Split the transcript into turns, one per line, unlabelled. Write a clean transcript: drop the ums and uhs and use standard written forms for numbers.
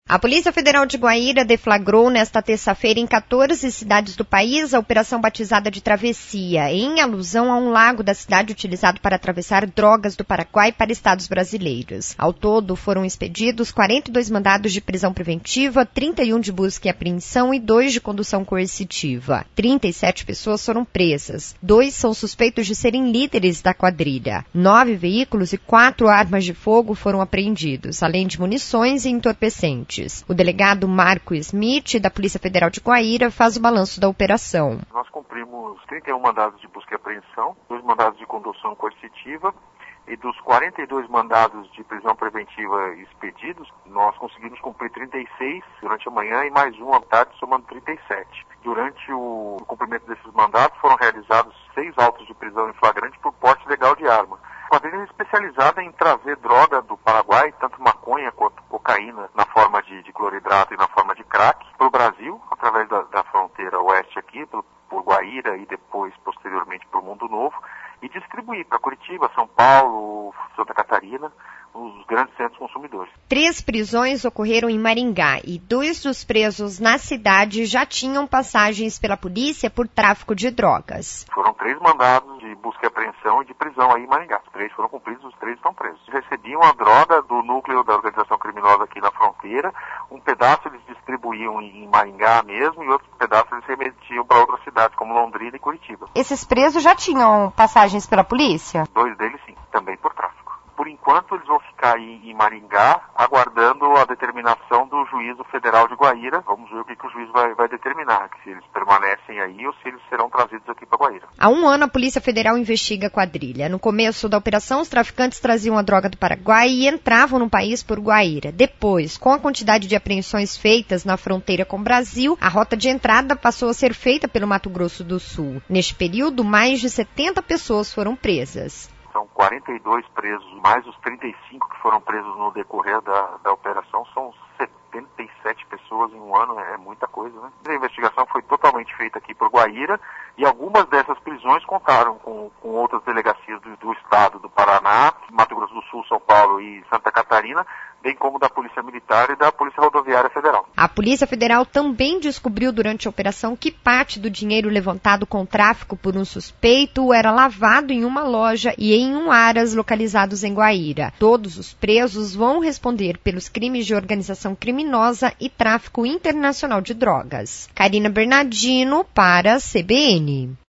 A Polícia Federal de Guaíra deflagrou nesta terça-feira em 14 cidades do país a operação batizada de Travessia, em alusão a um lago da cidade utilizado para atravessar drogas do Paraguai para estados brasileiros. Ao todo, foram expedidos 42 mandados de prisão preventiva, 31 de busca e apreensão e 2 de condução coercitiva. 37 pessoas foram presas. 2 são suspeitos de serem líderes da quadrilha. 9 veículos e 4 armas de fogo foram apreendidos, além de munições e entorpecentes. O delegado Marco Smith, da Polícia Federal de Guaíra, faz o balanço da operação.
Nós cumprimos 31 mandados de busca e apreensão, 2 mandados de condução coercitiva, e dos 42 mandados de prisão preventiva expedidos, nós conseguimos cumprir 36 durante a manhã e mais um à tarde, somando 37. Durante o cumprimento desses mandados foram realizados 6 autos de prisão em flagrante por porte legal de arma. A quadrilha é especializada em trazer droga do Paraguai, tanto maconha quanto cocaína, na forma de cloridrato e na forma de crack, para o Brasil, através da fronteira oeste aqui, por Guaíra e depois, posteriormente, para o Mundo Novo, e distribuir para Curitiba, São Paulo, Santa Catarina, os grandes centros consumidores.
3 prisões ocorreram em Maringá e 2 dos presos na cidade já tinham passagens pela polícia por tráfico de drogas.
Foram 3 mandados de busca e apreensão e de prisão aí em Maringá. Os 3 foram cumpridos, os 3 estão presos. Recebiam a droga do núcleo da organização criminosa aqui na fronteira, um pedaço eles distribuíam em Maringá mesmo e outro pedaço eles remetiam para outras cidades, como Londrina e Curitiba.
Esses presos já tinham passagens pela polícia?
2 deles sim, também por tráfico. Por enquanto, eles vão ficar aí em Maringá, aguardando a determinação do Juízo Federal de Guaíra. Vamos ver o que o juiz vai determinar, se eles permanecem aí ou se eles serão trazidos aqui para Guaíra.
Há 1 ano, a Polícia Federal investiga a quadrilha. No começo da operação, os traficantes traziam a droga do Paraguai e entravam no país por Guaíra. Depois, com a quantidade de apreensões feitas na fronteira com o Brasil, a rota de entrada passou a ser feita pelo Mato Grosso do Sul. Neste período, mais de 70 pessoas foram presas.
São 42 presos, mais os 35 que foram presos no decorrer da operação, são 77 pessoas em 1 ano, é muita coisa, né? A investigação foi totalmente feita aqui por Guaíra e algumas dessas prisões contaram com outras delegacias do estado do Paraná, Mato Grosso do Sul, São Paulo e Santa Catarina, bem como da Polícia Militar e da Polícia Rodoviária Federal.
A Polícia Federal também descobriu durante a operação que parte do dinheiro levantado com tráfico por um suspeito era lavado em uma loja e em um aras localizados em Guaíra. Todos os presos vão responder pelos crimes de organização criminosa e tráfico internacional de drogas. Karina Bernardino para a CBN.